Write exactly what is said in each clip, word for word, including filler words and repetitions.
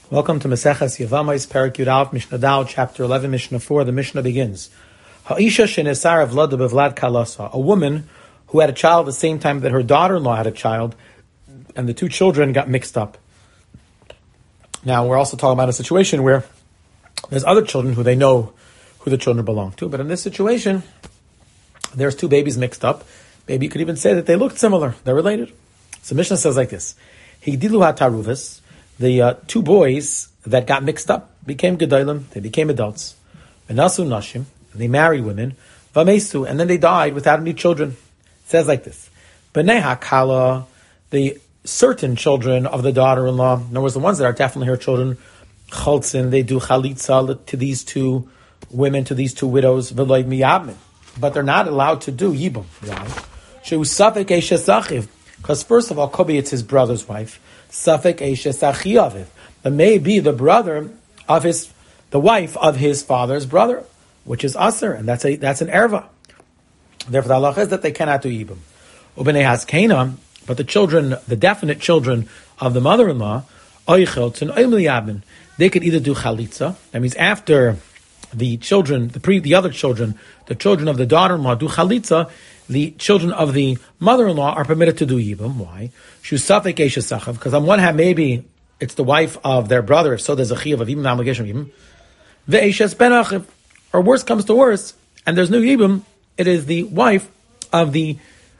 Welcome to Maseches Yevamos, Perek Yud Aleph, Mishnah Dal, Chapter eleven, Mishnah four. The Mishnah begins. Ha'isha shenesar Vlada bevlad kalasa. A woman who had a child at the same time that her daughter-in-law had a child, and the two children got mixed up. Now, we're also talking about a situation where there's other children who they know who the children belong to, but in this situation, there's two babies mixed up. Maybe you could even say that they looked similar. They're related. So Mishnah says like this. Higdilu ha'taruvas. The uh, two boys that got mixed up became gedolim. They became adults. Venasu nashim. They married women. Vamesu. And then they died without any children. It says like this. B'nei ha'kala. The certain children of the daughter-in-law. In other words, the ones that are definitely her children. Chaltzin. They do chalitza to these two women, to these two widows. V'loy miyabmin. But they're not allowed to do yibum. Why? She'usafek eishes zachiv. Because first of all, Kobi, it's his brother's wife. Safek eishes achiyaviv. But may be the brother of his, the wife of his father's brother, which is aser, and that's a that's an erva. Therefore, the halacha is that they cannot do yibum. Ubenei haskena, but the children, the definite children of the mother-in-law, oicheltzin oimliyabin, they could either do chalitza. That means after the children, the pre, the other children, the children of the daughter-in-law do chalitza, the children of the mother-in-law are permitted to do yibum. Why? Shusafek eishes zachiv. Because on one hand, maybe it's the wife of their brother, if so there's a chiyuv of yibum, the obligation of yibum. Ve'eishes ben achiv. Or worse comes to worse, and there's no yibum, it is the wife of the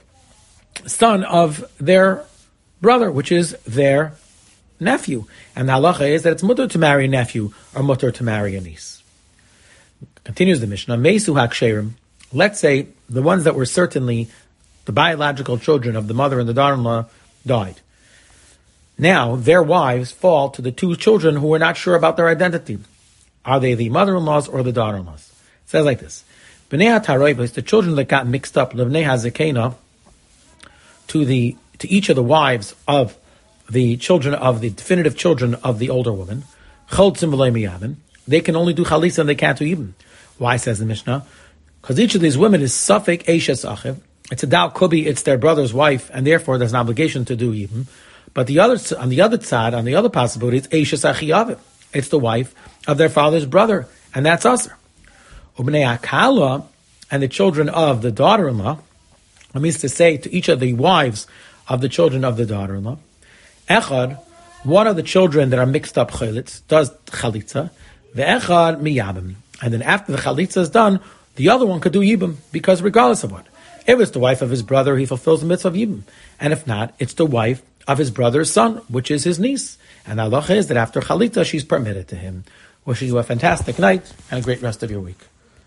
son of their brother, which is their nephew. And the halacha is that it's mutter to marry a nephew, or mutter to marry a niece. Continues the Mishnah, Meisu haksherim. Let's say the ones that were certainly the biological children of the mother and the daughter-in-law died. Now, their wives fall to the two children who were not sure about their identity. Are they the mother-in-laws or the daughter-in-laws? It says like this. B'nei ha'taroivos, the children that got mixed up, l'bnei hazekena, to the to each of the wives of the children of the definitive children of the older woman, choltzim v'loy miyavin, they can only do chalitza and they can't do yibum. Why, says the Mishnah? Because each of these women is safek eishes achiv. It's a dal kubi, it's their brother's wife, and therefore there's an obligation to do yibum. But the other, on the other side, on the other possibility, it's eishes achiyaviv. It's the wife of their father's brother, and that's aser. Ubnei akala, and the children of the daughter-in-law, it means to say to each of the wives of the children of the daughter-in-law, echad, one of the children that are mixed up chalitz, does chalitza, ve'echad miyabim. And then after the chalitza is done, the other one could do yibum, because regardless of what. If it's the wife of his brother, he fulfills the mitzvah of yibum. And if not, it's the wife of his brother's son, which is his niece. And the halacha is that after chalitza, she's permitted to him. Wishing you a fantastic night and a great rest of your week.